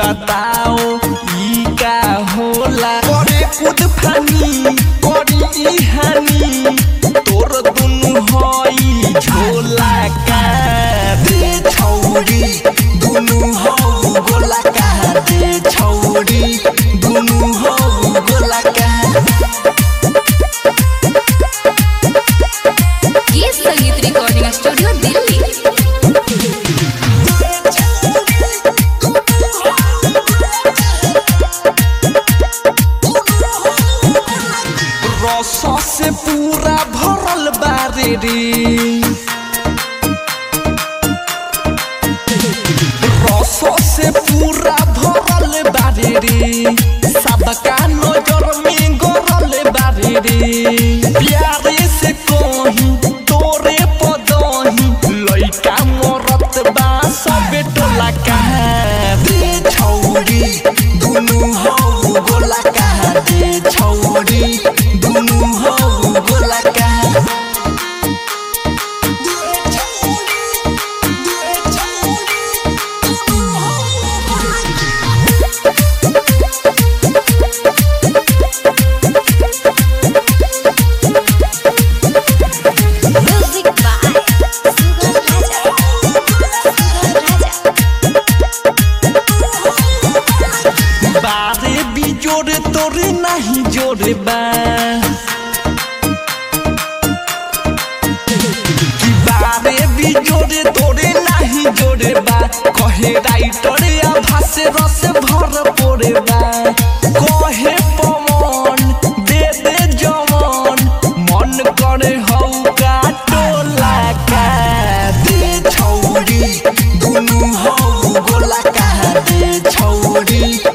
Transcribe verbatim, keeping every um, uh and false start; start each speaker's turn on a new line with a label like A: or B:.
A: बताओ ई का होला करे खुद फानी करी ई हानि तोर दुनु होई झोला का दे छौरी दुनु हो गोला का दे छौरी दुनु हो गोला का।
B: ये संगीत रिकॉर्डिंग स्टूडियो दिल्ली।
A: रसों से पूरा भरल बारे रे रसों से पूरा भरल बारे रे सबका नजर में गरल बारे रे प्यारे से कहीं तोरे पदही लइका मरत बा सबे टोला का दे छौरी दुनु हो गोला का दे छौरी दुनु हो गोला का। बारे भी जोरे तोरे नहीं जोरे बा कि बारे भी जोरे तोरे नहीं जोरे बा कहे राइटर या भाषे रस भर पोरे बा कहे पवन दे दे जवन मन करे हौ का टोला का दे छौरी दुनु हो गोला का दे छौरी